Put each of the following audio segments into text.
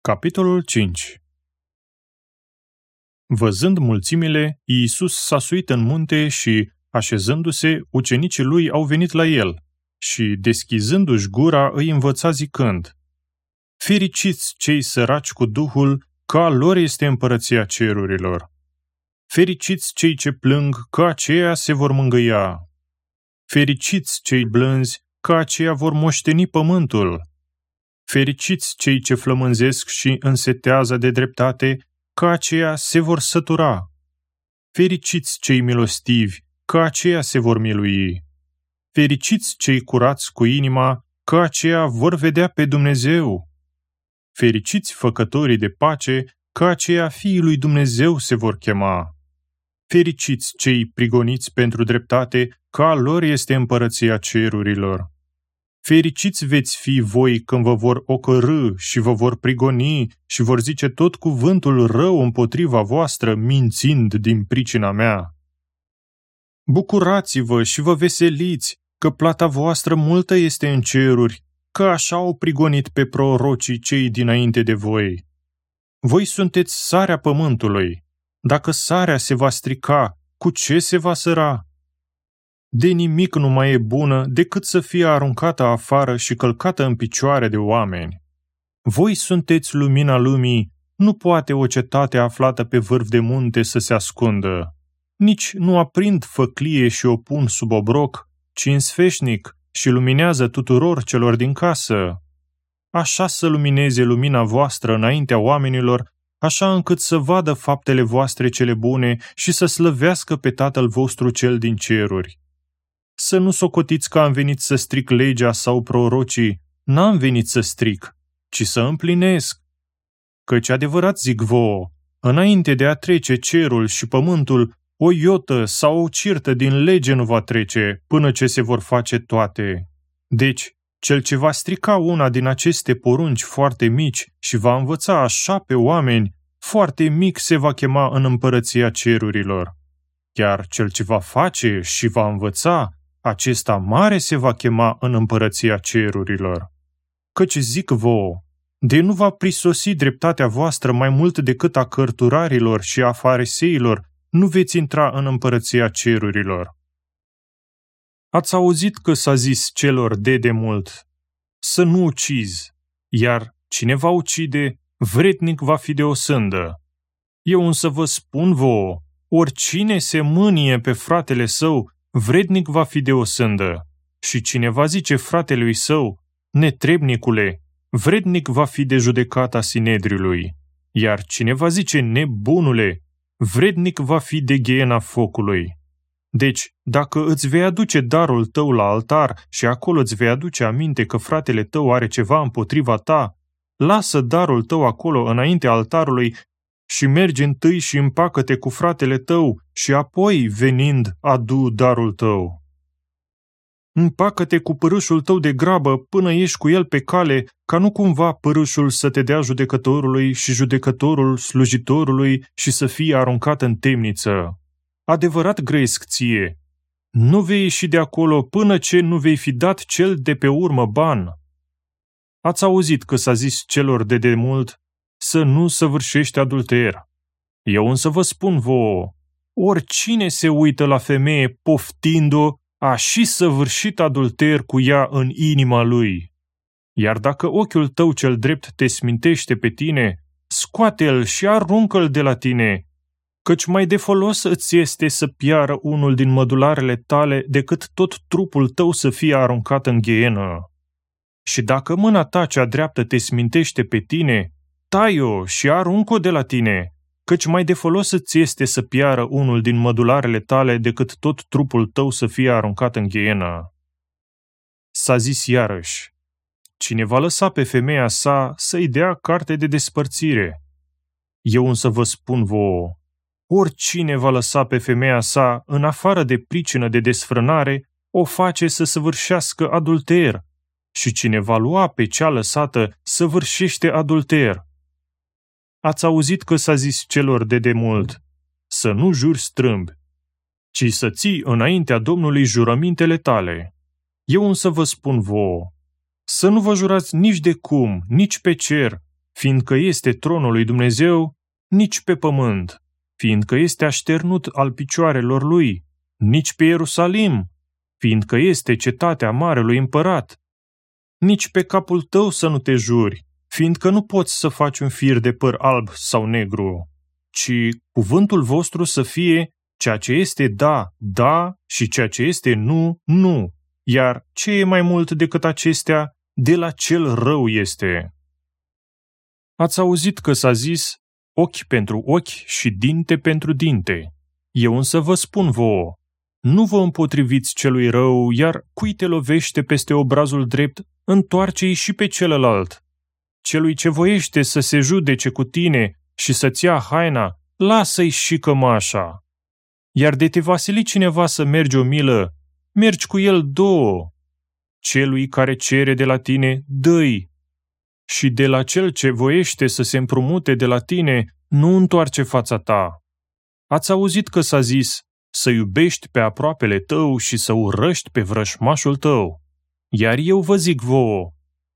Capitolul 5. Văzând mulțimile, Iisus s-a suit în munte și, așezându-se, ucenicii lui au venit la el și, deschizându-și gura, îi învăța zicând: Fericiți cei săraci cu Duhul, că a lor este împărăția cerurilor. Fericiți cei ce plâng, că aceia se vor mângâia. Fericiți cei blânzi, că aceia vor moșteni pământul. Fericiți cei ce flămânzesc și însetează de dreptate, că aceia se vor sătura. Fericiți cei milostivi, că aceia se vor milui. Fericiți cei curați cu inima, că aceia vor vedea pe Dumnezeu. Fericiți făcătorii de pace, că aceia fiii lui Dumnezeu se vor chema. Fericiți cei prigoniți pentru dreptate, că a lor este împărăția cerurilor. Fericiți veți fi voi când vă vor ocărî și vă vor prigoni și vor zice tot cuvântul rău împotriva voastră, mințind din pricina mea. Bucurați-vă și vă veseliți, că plata voastră multă este în ceruri, că așa au prigonit pe prorocii cei dinainte de voi. Voi sunteți sarea pământului. Dacă sarea se va strica, cu ce se va săra? De nimic nu mai e bună decât să fie aruncată afară și călcată în picioare de oameni. Voi sunteți lumina lumii, nu poate o cetate aflată pe vârf de munte să se ascundă. Nici nu aprind făclie și o pun sub obroc, ci în sfeșnic și luminează tuturor celor din casă. Așa să lumineze lumina voastră înaintea oamenilor, așa încât să vadă faptele voastre cele bune și să slăvească pe Tatăl vostru cel din ceruri. Să nu socotiți că am venit să stric legea sau prorocii, n-am venit să stric, ci să împlinesc. Căci adevărat zic vouă, înainte de a trece cerul și pământul, o iotă sau o cirtă din lege nu va trece, până ce se vor face toate. Deci, cel ce va strica una din aceste porunci foarte mici și va învăța așa pe oameni, foarte mic se va chema în împărăția cerurilor. Iar cel ce va face și va învăța, acesta mare se va chema în împărăția cerurilor. Căci zic vouă, de nu va prisosi dreptatea voastră mai mult decât a cărturarilor și a fariseilor, nu veți intra în împărăția cerurilor. Ați auzit că s-a zis celor de demult, să nu ucizi, iar cine va ucide, vrednic va fi de o sândă. Eu însă vă spun vouă, oricine se mânie pe fratele său, vrednic va fi de o sândă. Și cine va zice fratelui său, netrebnicule, vrednic va fi de judecata Sinedriului. Iar cine va zice nebunule, vrednic va fi de ghiena focului. Deci, dacă îți vei aduce darul tău la altar și acolo îți vei aduce aminte că fratele tău are ceva împotriva ta, lasă darul tău acolo înaintea altarului și mergi întâi și împacă-te cu fratele tău și apoi, venind, adu darul tău. Împacă-te cu părâșul tău de grabă până ieși cu el pe cale, ca nu cumva părâșul să te dea judecătorului și judecătorul slujitorului și să fie aruncat în temniță. Adevărat grăiesc ție, nu vei ieși de acolo până ce nu vei fi dat cel de pe urmă ban. Ați auzit că s-a zis celor de demult să nu săvârșești adulter. Eu însă vă spun vouă, oricine se uită la femeie poftind-o, a și săvârșit adulter cu ea în inima lui. Iar dacă ochiul tău cel drept te smintește pe tine, scoate-l și aruncă-l de la tine, căci mai de folos îți este să piară unul din mădularele tale decât tot trupul tău să fie aruncat în ghienă. Și dacă mâna ta cea dreaptă te smintește pe tine, tai-o și aruncă-o de la tine, căci mai de folos îți este să piară unul din mădularele tale decât tot trupul tău să fie aruncat în ghienă. S-a zis iarăși, cine va lăsa pe femeia sa să-i dea carte de despărțire. Eu însă vă spun vouă, oricine va lăsa pe femeia sa în afară de pricină de desfrânare, o face să săvârșească adulter, și cine va lua pe cea lăsată săvârșește adulter. Ați auzit că s-a zis celor de demult, să nu juri strâmb, ci să ții înaintea Domnului jurămintele tale. Eu însă vă spun vouă, să nu vă jurați nici de cum, nici pe cer, fiindcă este tronul lui Dumnezeu, nici pe pământ, fiindcă este așternut al picioarelor lui, nici pe Ierusalim, fiindcă este cetatea marelui împărat. Nici pe capul tău să nu te juri, fiindcă nu poți să faci un fir de păr alb sau negru, ci cuvântul vostru să fie ceea ce este da, da și ceea ce este nu, nu, iar ce e mai mult decât acestea, de la cel rău este. Ați auzit că s-a zis ochi pentru ochi și dinte pentru dinte. Eu însă vă spun vouă, nu vă împotriviți celui rău, iar cui te lovește peste obrazul drept, întoarce-i și pe celălalt. Celui ce voiește să se judece cu tine și să-ți ia haina, lasă-i și cămașa. Iar de te va sili cineva să mergi o milă, mergi cu el 2. Celui care cere de la tine, dă-i. Și de la cel ce voiește să se împrumute de la tine, nu întoarce fața ta. Ați auzit că s-a zis să iubești pe aproapele tău și să urăști pe vrășmașul tău. Iar eu vă zic vouă,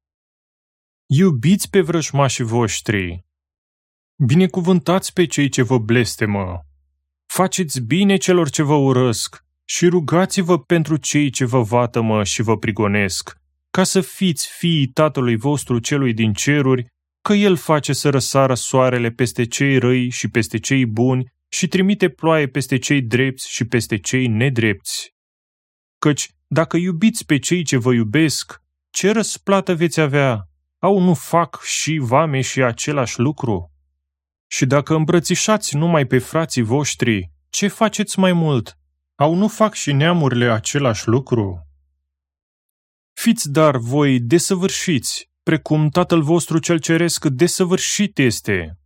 iubiți pe vrășmașii voștri, binecuvântați pe cei ce vă blestemă, faceți bine celor ce vă urăsc și rugați-vă pentru cei ce vă vatămă și vă prigonesc, ca să fiți fiii Tatălui vostru celui din ceruri, că El face să răsară soarele peste cei răi și peste cei buni și trimite ploaie peste cei drepți și peste cei nedrepți. Căci, dacă iubiți pe cei ce vă iubesc, ce răsplată veți avea? Au nu fac și vame și același lucru? Și dacă îmbrățișați numai pe frații voștri, ce faceți mai mult? Au nu fac și neamurile același lucru? Fiți dar voi desăvârșiți, precum Tatăl vostru cel ceresc desăvârșit este.